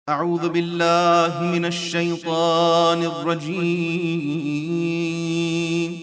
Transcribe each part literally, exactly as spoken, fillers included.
أعوذ بالله من الشيطان الرجيم.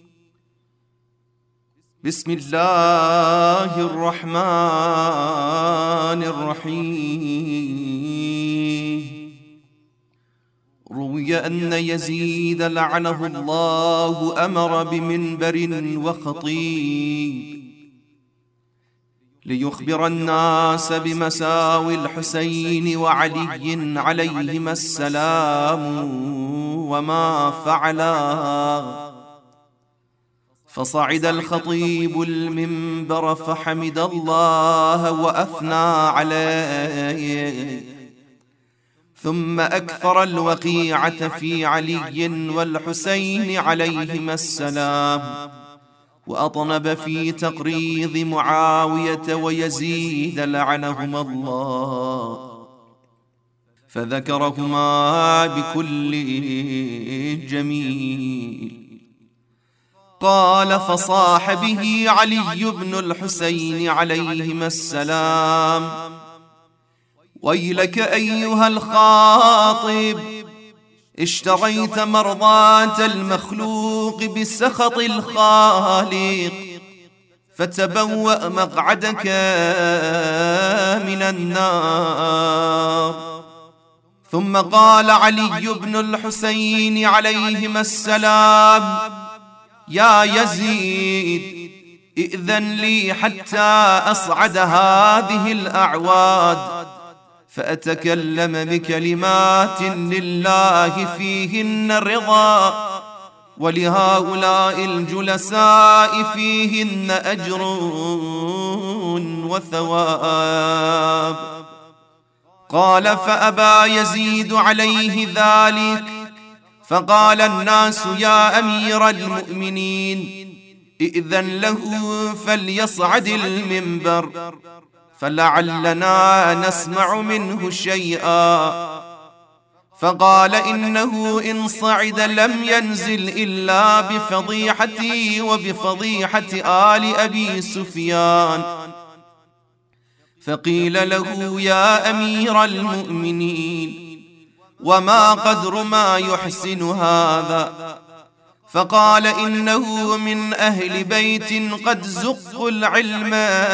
بسم الله الرحمن الرحيم. روي أن يزيد لعنه الله أمر بمنبر وخطيب ليخبر الناس بمساوي الحسين وعلي عليهما السلام وما فعلا. فصعد الخطيب المنبر فحمد الله وأثنى عليه، ثم أكثر الوقيعة في علي والحسين عليهما السلام، وأطنب في تقريض معاوية ويزيد لعنهما الله، فذكرهما بكل جميل. قال فصاح به علي بن الحسين عليهما السلام: ويلك أيها الخاطب، اشتريت مرضاة المخلوق بسخط الخالق، فتبوأ مقعدك من النار. ثم قال علي بن الحسين عليهما السلام: يا يزيد، ائذن لي حتى أصعد هذه الأعواد فأتكلم بكلمات لله فيهن الرضا، ولهؤلاء الجلساء فيهن أجر وثواب. قال فأبى يزيد عليه ذلك، فقال الناس: يا أمير المؤمنين، ائذن له فليصعد المنبر فلعلنا نسمع منه شيئا. فقال: إنه إن صعد لم ينزل إلا بفضيحتي وبفضيحة آل أبي سفيان. فقيل له: يا أمير المؤمنين، وما قدر ما يحسن هذا؟ فقال: إنه من أهل بيت قد زقوا العلم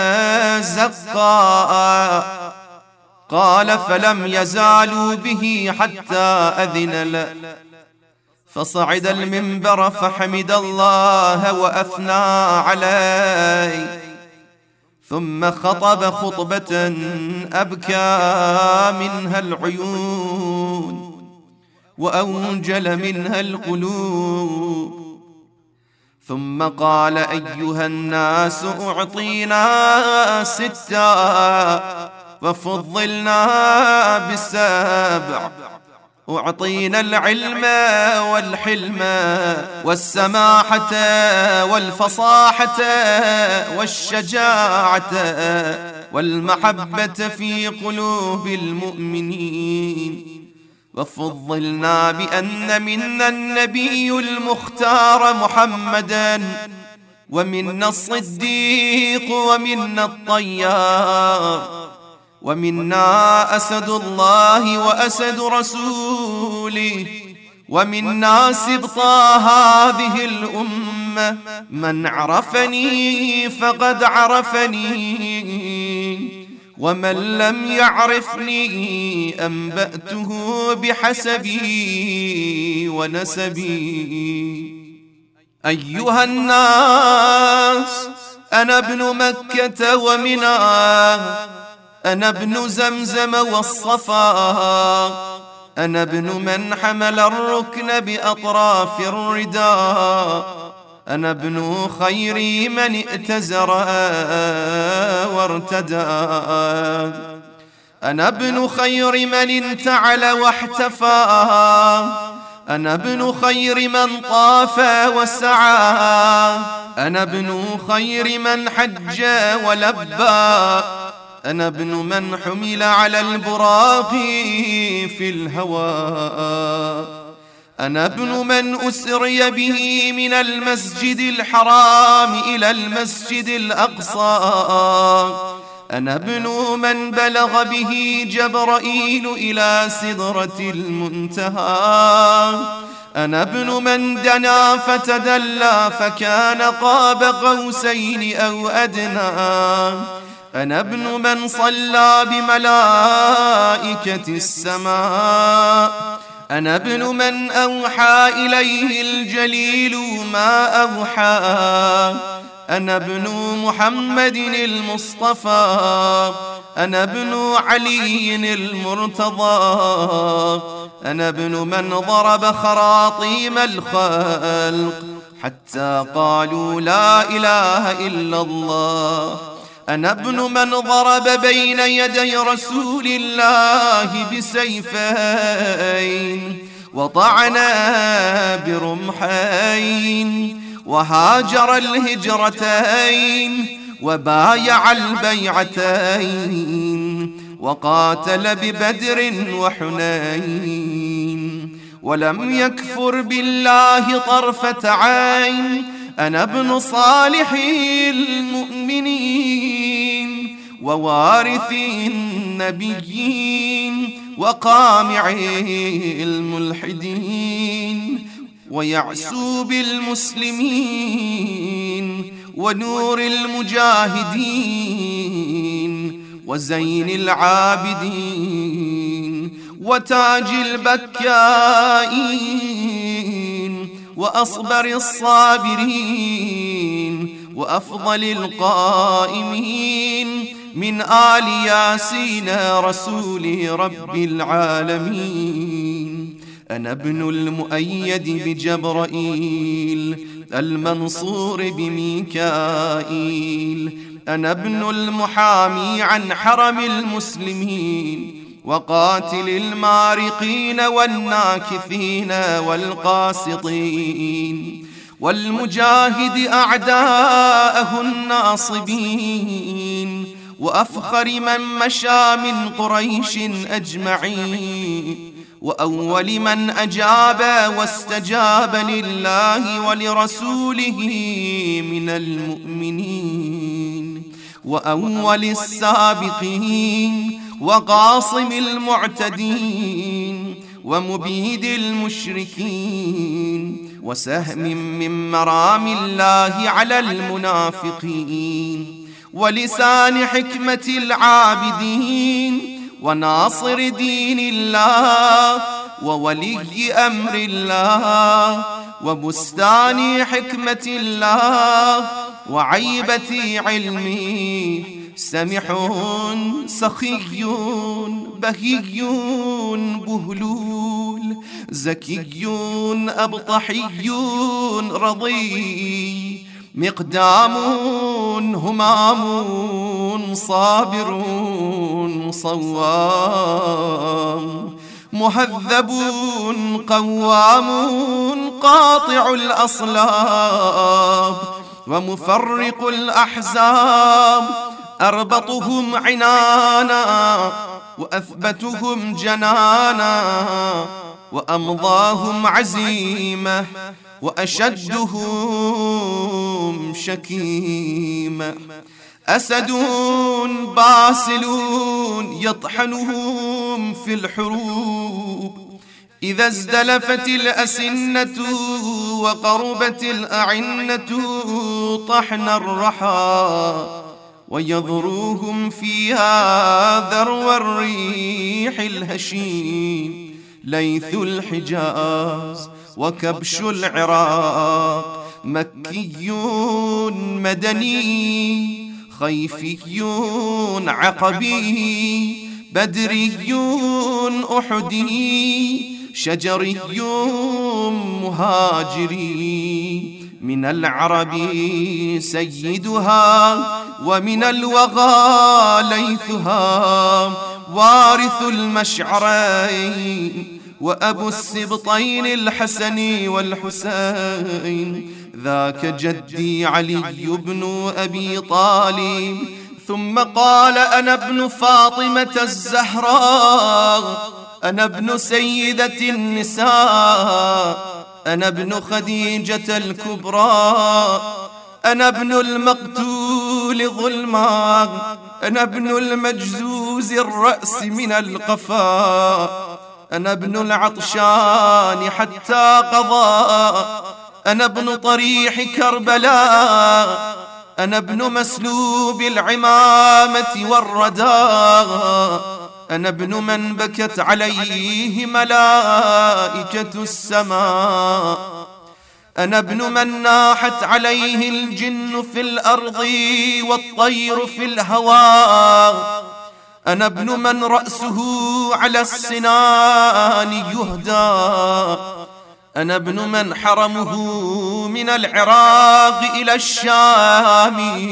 زقا. قال: فلم يزالوا به حتى أذن له، فصعد المنبر فحمد الله وأثنى عليه، ثم خطب خطبة أبكى منها العيون وأوجل منها القلوب. ثم قال: أيها الناس، أعطينا ستا وفضلنا بسبع، أعطينا العلم والحلم والسماحة والفصاحة والشجاعة والمحبة في قلوب المؤمنين، وفضلنا بأن منا النبي المختار محمدا، ومنا الصديق، ومنا الطيار، ومنا أسد الله وأسد رسوله، ومنا سبط هذه الأمة. من عرفني فقد عرفني، ومن لم يعرفني أنبأته بحسبي ونسبي. أيها الناس، أنا ابن مكة ومنى، أنا ابن زمزم والصفا، أنا ابن من حمل الركن بأطراف الرداء، أنا ابن خير من ائتزر وارتدى، أنا ابن خير من انتعل واحتفى، أنا ابن خير من طاف وسعى، أنا ابن خير من حج ولبى، أنا ابن من حمل على البراق في الهواء، أنا ابن من أسري به من المسجد الحرام إلى المسجد الأقصى، أنا ابن من بلغ به جبرائيل إلى سدرة المنتهى. أنا ابن من دنا فتدلى فكان قاب قوسين أو أدنى. أنا ابن من صلى بملائكة السماء. أنا ابن من أوحى إليه الجليل ما أوحى. أنا ابن محمد المصطفى. أنا ابن علي المرتضى. أنا ابن من ضرب خراطيم الخلق حتى قالوا لا إله إلا الله. أنا ابن من ضرب بين يدي رسول الله بسيفين وطعن برمحين وهاجر الهجرتين وبايع البيعتين وقاتل ببدر وحنين ولم يكفر بالله طرفة عين. أنا ابن صالح المؤمنين ووارث النبيين وقامع الملحدين ويعسوب المسلمين ونور المجاهدين وزين العابدين وتاج البكائين وأصبر الصابرين وأفضل القائمين من آل ياسين رسول رب العالمين. أنا ابن المؤيد بجبرائيل المنصور بميكائيل. أنا ابن المحامي عن حرم المسلمين وقاتل المارقين والناكثين والقاسطين والمجاهد أعداءه الناصبين وأفخر من مشى من قريش أجمعين وأول من أجاب واستجاب لله ولرسوله من المؤمنين وأول السابقين وقاصم المعتدين ومبيد المشركين وسهم من مرام الله على المنافقين ولسان حكمة العابدين وناصر دين الله وولي أمر الله وبستان حكمة الله وعيبة علمه. سمح سخي بهي بهلول زكي أبطحي رضي مقدام همام صابر صوام مهذب قوام قاطع الأصلاب ومفرق الأحزاب أربطهم عنانا وأثبتهم جنانا وأمضاهم عزيمة وأشدهم شكيمة. أسد باسلون يطحنهم في الحروب إذا ازدلفت الأسنة وقربت الأعنة طحن الرحى ويضروهم فيها ذرو الريح الهشيم ليث الحجاز وكبش العراق مكي مدني خيفي عقبي بدري أحدي شجري مهاجري من العرب سيدها ومن الوغى ليثها وارث المشعرين وأبو السبطين الحسن والحسين ذاك جدي علي بن أبي طالب. ثم قال أنا ابن فاطمة الزهراء أنا ابن سيدة النساء أنا ابن خديجة الكبرى أنا ابن المقتول ظلما أنا ابن المجزوز الرأس من القفا، أنا ابن العطشان حتى قضى، أنا ابن طريح كربلاء، أنا ابن مسلوب العمامة والرداء، أنا ابن من بكت عليه ملائكة السماء، أنا ابن من ناحت عليه الجن في الأرض والطير في الهواء، أنا ابن من رأسه على السنان يهدى، أنا ابن من حرمه من العراق إلى الشام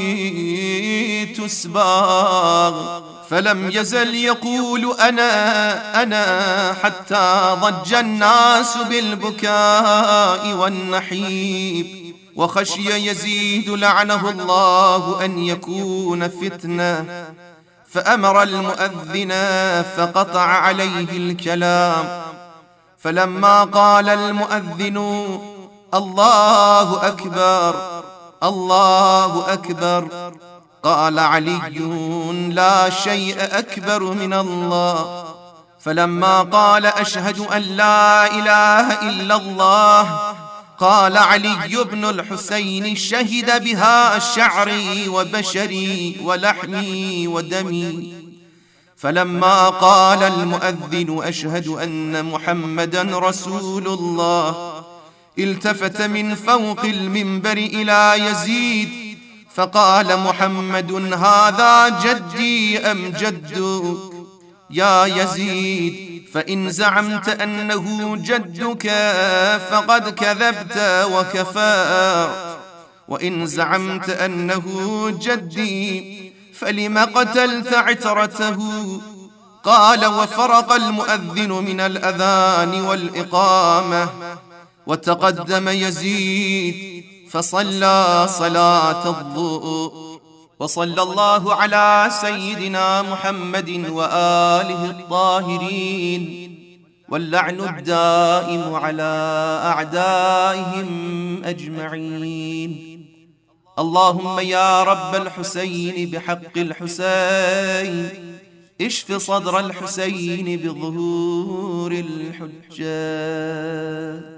تسباغ، فلم يزل يقول أنا أنا حتى ضج الناس بالبكاء والنحيب، وخشي يزيد لعنه الله أن يكون فتنة، فأمر المؤذن فقطع عليه الكلام. فلما قال المؤذن الله أكبر الله أكبر، قال علي لا شيء أكبر من الله. فلما قال أشهد أن لا إله إلا الله، قال علي بن الحسين شهد بها شعري وبشري ولحمي ودمي. فلما قال المؤذن أشهد أن محمدا رسول الله، التفت من فوق المنبر إلى يزيد فقال محمد هذا جدي أم جدك؟ يا يزيد فإن زعمت أنه جدك فقد كذبت وكفرت، وإن زعمت أنه جدي فلم قتلت عترته؟ قال وفرق المؤذن من الأذان والإقامة، وتقدم يزيد فصلى صلاة الضوء. وصلى الله على سيدنا محمد وآله الطاهرين، واللعن الدائم على أعدائهم أجمعين. اللهم يا رب الحسين بحق الحسين اشف صدر الحسين بظهور الحجة.